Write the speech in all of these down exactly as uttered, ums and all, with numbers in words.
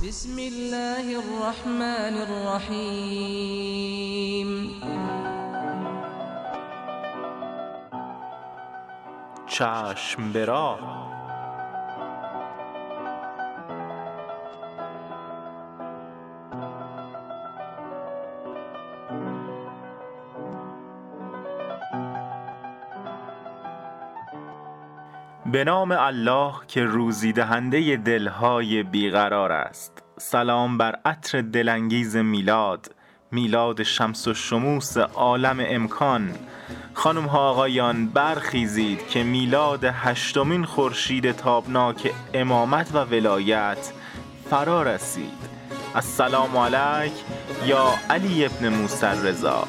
بسم الله الرحمن الرحیم. چشم برا به نام الله که روزی دهنده دلهای بیقرار است. سلام بر عطر دلانگیز میلاد، میلاد شمس و شموس عالم امکان. خانم ها آقایان برخیزید که میلاد هشتمین خورشید تابناک امامت و ولایت فرا رسید. السلام علیک یا علی ابن موسی الرضا.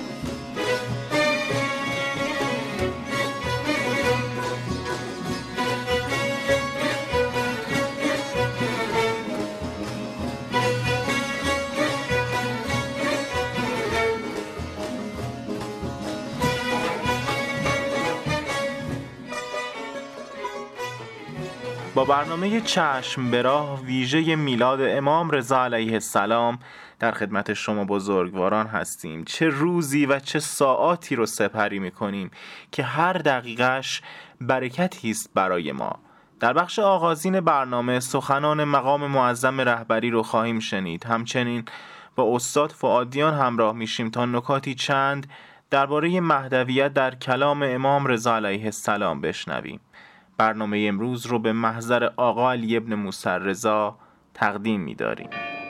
با برنامه چشم به راه ویژه میلاد امام رضا علیه السلام در خدمت شما بزرگواران هستیم. چه روزی و چه ساعاتی رو سپری می‌کنیم که هر دقیقش برکتی است برای ما. در بخش آغازین برنامه سخنان مقام معظم رهبری رو خواهیم شنید. همچنین با استاد فؤادیان همراه میشیم تا نکاتی چند درباره مهدویت در کلام امام رضا علیه السلام بشنویم. برنامه امروز رو به محضر آقا علی ابن موسی الرضا تقدیم می‌داریم.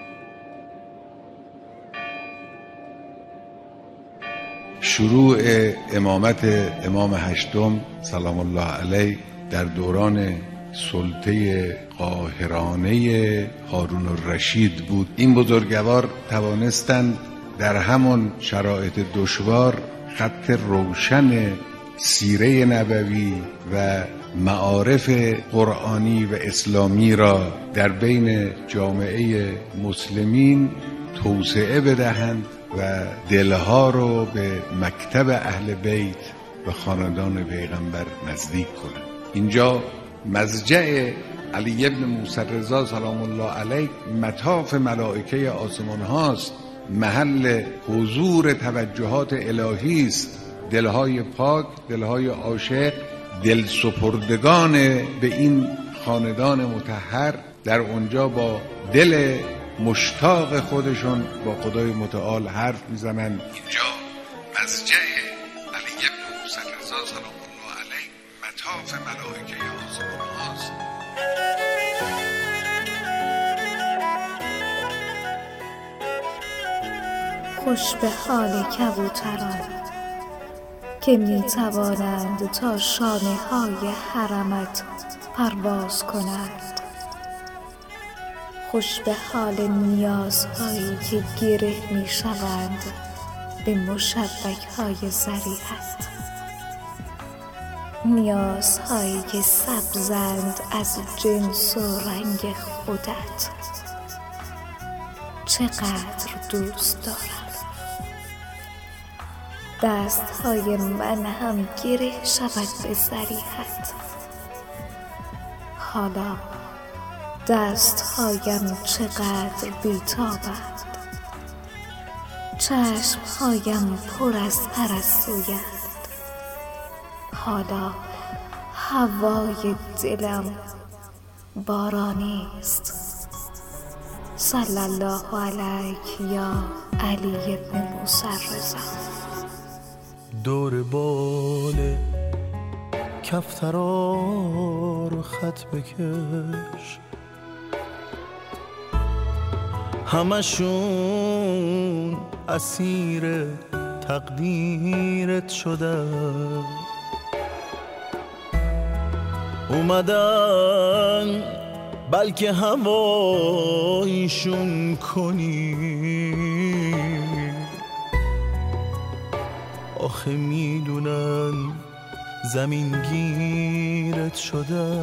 شروع امامت امام هشتم سلام الله علیه در دوران سلطه قاهرانه هارون الرشید بود. این بزرگوار توانستند در همان شرایط دشوار خط روشن سیره نبوی و معارف قرآنی و اسلامی را در بین جامعه مسلمین توسعه بدهند و دلها رو به مکتب اهل بیت و خاندان پیغمبر نزدیک کنند. اینجا مضجع علی ابن موسی الرضا سلام الله علیه مطاف ملائکه آسمان هاست، محل حضور توجهات الهی است. دلهای پاک، دلهای عاشق، دل سپردگان به این خاندان مطهر در اونجا با دل مشتاق خودشون با خدای متعال حرف میزنن. اینجا مضجع علی ابن موسی الرضا سلام الله علیه مطاف ملائکه آسمان هاست. خوش به حال کبوتران که می توانند تا شانه های حرمت پرواز کنند. خوش به حال نیازهایی که گره می شوند به مشبک های ضریحت، نیازهایی که سبزند از جنس و رنگ خودت. چقدر دوست دارم دستهای من هم گره شود به ضریحت. حالا دستهایم چقدر بیتابند، چشمهایم پر از ترسویند. حالا هوای دلم بارانی است. صلی الله علیک یا علی ابن موسی الرضا. دور بال کفترا رو خط بکش، همشون اسیر تقدیرت شده. اومدن بلکه هوایشون کنی، آخه میدونن زمین گیرت شده.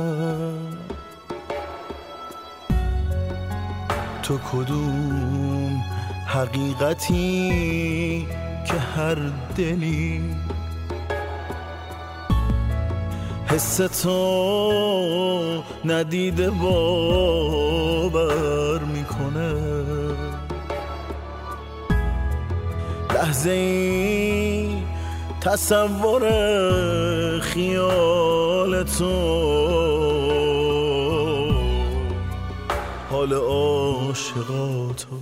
تو کدوم حقیقتی که هر دلی حس تو ندیده باور میکنه. لحظه این تصور خیال تو حال عاشقاتو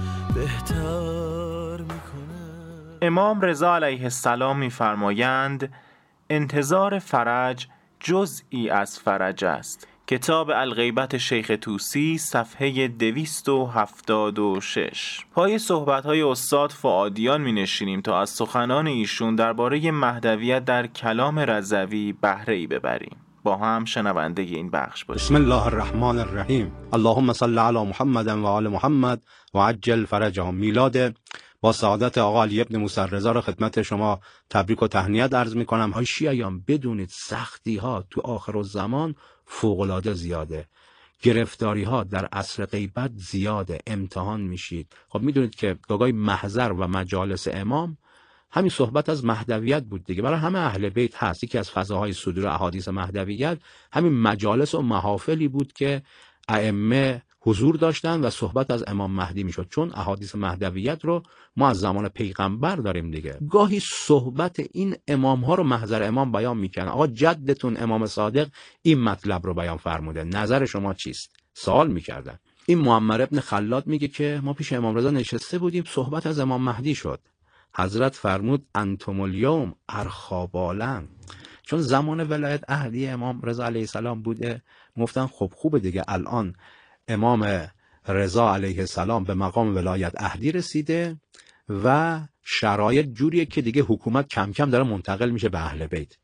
بهتر میکنه. امام رضا علیه السلام می‌فرمایند انتظار فرج جزئی از فرج است. کتاب الغیبت شیخ طوسی صفحه دویست و هفتاد و شش. پای صحبت‌های استاد فؤادیان می‌نشینیم تا از سخنان ایشون درباره مهدویت در کلام رضوی بهره‌ای ببریم. با هم شنونده این بخش باشیم. بسم الله الرحمن الرحیم. اللهم صل علی محمد و آل محمد و عجل فرجهم. میلاد با سعادت آقا علی ابن موسی رضا را خدمت شما تبریک و تهنیت عرض می‌کنم. های شیعیان بدونید سختی‌ها تو آخرالزمان فوق‌العاده زیاده. گرفتاری ها در عصر غیبت زیاده. امتحان میشید. خب میدونید که گاگای محضر و مجالس امام همین صحبت از مهدویت بود دیگه. برای همه اهل بیت هست. یکی از فضاهای صدور احادیث مهدویت همین مجالس و محافلی بود که ائمه حضور داشتن و صحبت از امام مهدی میشد، چون احادیث مهدویت رو ما از زمان پیغمبر داریم دیگه. گاهی صحبت این امام ها رو محضر امام بیان میکنن. آقا جدتون امام صادق این مطلب رو بیان فرموده، نظر شما چیست؟ سوال میکردن. این معمر ابن خلاد میگه که ما پیش امام رضا نشسته بودیم، صحبت از امام مهدی شد. حضرت فرمود انتم الیوم ارخابالن، چون زمان ولایت عهدی امام رضا علیه السلام بوده. گفتن خب خوبه دیگه، الان امام رضا علیه السلام به مقام ولایت عهدی رسیده و شرایط جوریه که دیگه حکومت کم کم داره منتقل میشه به اهل بیت.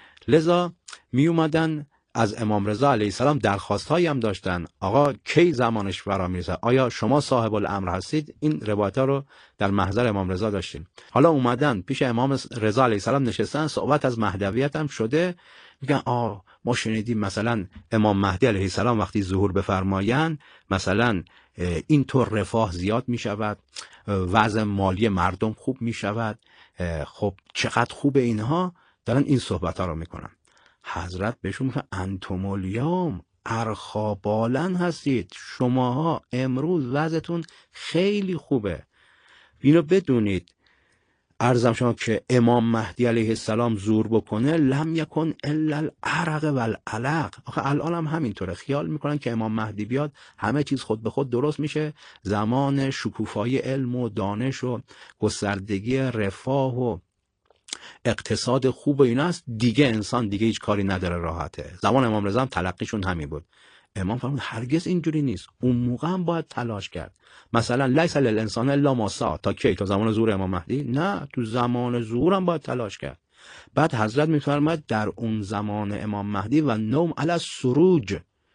لذا می اومدن از امام رضا علیه السلام درخواست هایی هم داشتن. آقا کی زمانش فرا میرسه؟ آیا شما صاحب الامر هستید؟ این روایت ها رو در محضر امام رضا داشتیم. حالا اومدن پیش امام رضا علیه السلام نشستن، صحبت از مهدویت هم شده. میگن آه ما شنیدیم مثلا امام مهدی علیه السلام وقتی ظهور بفرمایند مثلا اینطور رفاه زیاد می شود، وضع مالی مردم خوب می شود. خب چقدر خوب اینها دارن این صحبت ها رو میکنن. حضرت بهشون میگه انتم الیوم ارخابالن هستید، شماها امروز وضعتون خیلی خوبه. اینو بدونید. عرضم شما که امام مهدی علیه السلام ظهور بکنه لم یکن الا العرق والعلق. آخه الان هم همینطوره، خیال میکنن که امام مهدی بیاد همه چیز خود به خود درست میشه. زمان شکوفایی علم و دانش و گستردگی رفاه و اقتصاد خوب و اینا است دیگه، انسان دیگه هیچ کاری نداره، راحته. زمان امام رضا هم تلقیشون همین بود. امام فرمود هرگز اینجوری نیست، اون موقع هم باید تلاش کرد. مثلا لیس للانسان الا ما سعی، تا کی؟ تا زمان ظهور امام مهدی؟ نه، تو زمان ظهور هم باید تلاش کرد. بعد حضرت میفرماید در اون زمان امام مهدی و نوم علی السروج،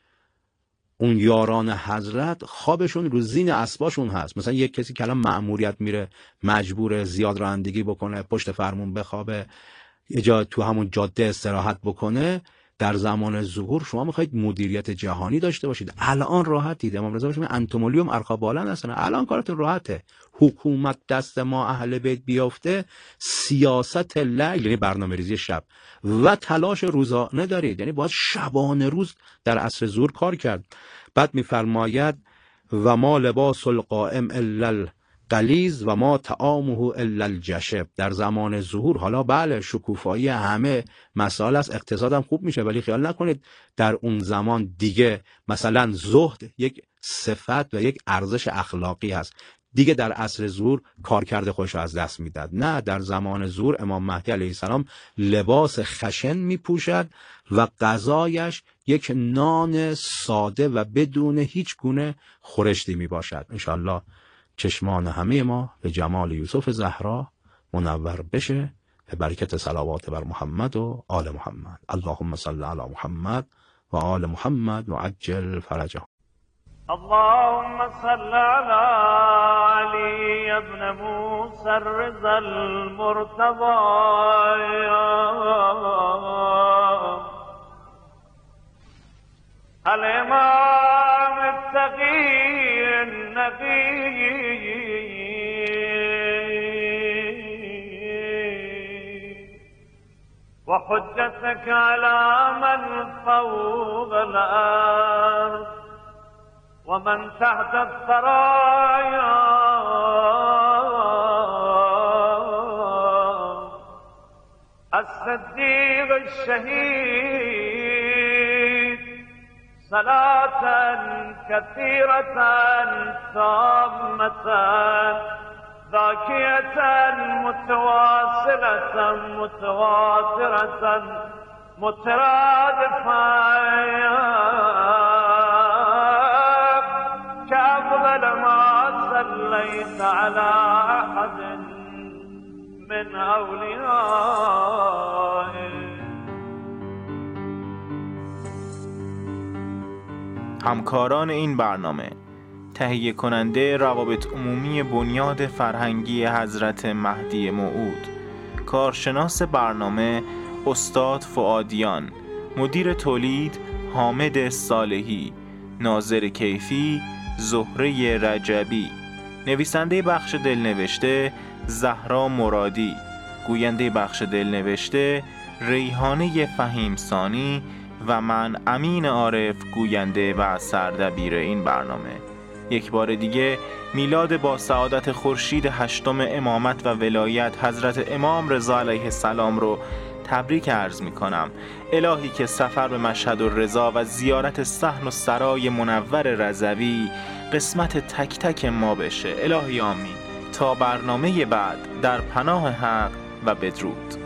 اون یاران حضرت خوابشون رو زین اسباشون هست. مثلا یک کسی که الان مأموریت میره مجبور زیاد رانندگی بکنه، پشت فرمون بخوابه، یه جا تو همون جاده استراحت بکنه، در زمان ظهور شما میخواید مدیریت جهانی داشته باشید، الان راحتید. امام رضا میگه انتم الیوم ارخابالن هستن، الان کارتون راحته. حکومت دست ما اهل بیت بیافته، سیاست لیل یعنی برنامه‌ریزی شب و تلاش روزانه دارید، یعنی باید شبانه روز در عصر ظهور کار کرد. بعد میفرماید و ما لباس القائم الا الغلیظ و ما طعامه الا الجشب. در زمان ظهور حالا بله شکوفایی همه مسائل است، اقتصادم خوب میشه، ولی خیال نکنید در اون زمان دیگه مثلا زهد یک صفت و یک ارزش اخلاقی هست، دیگه در عصر ظهور کار کرده خودش رو از دست میداد. نه، در زمان ظهور امام مهدی علیه السلام لباس خشن میپوشد و غذایش یک نان ساده و بدون هیچ گونه خورشتی میباشد. انشالله چشمان همه ما به جمال یوسف زهرا منور بشه، به برکت صلوات بر محمد و آل محمد. اللهم صل علی محمد و آل محمد و عجل فرجهم. اللهم صل على علي ابن موسى الرضا المرتضى الامام التقي النقي وحجتك على من فوق الأرض ومن تحت الثرايا الصديق الشهيد صلاة كثيرة تامة ذاكية متواصلة متواترة مترادفة كأفضل ما صليت على أحد من أوليائه. همکاران این برنامه: تهیه کننده روابط عمومی بنیاد فرهنگی حضرت مهدی موعود، کارشناس برنامه استاد فؤادیان، مدیر تولید حامد صالحی، ناظر کیفی زهره رجبی، نویسنده بخش دلنوشته زهرا مرادی، گوینده بخش دلنوشته ریحانه فهیمسانی و من امین عارف، گوینده و سردبیر این برنامه. یک بار دیگه میلاد با سعادت خورشید هشتم امامت و ولایت حضرت امام رضا علیه السلام رو تبریک عرض می کنم. الهی که سفر به مشهد الرضا و زیارت صحن و سرای منور رضوی قسمت تک تک ما بشه. الهی آمین. تا برنامه بعد، در پناه حق و بدرود.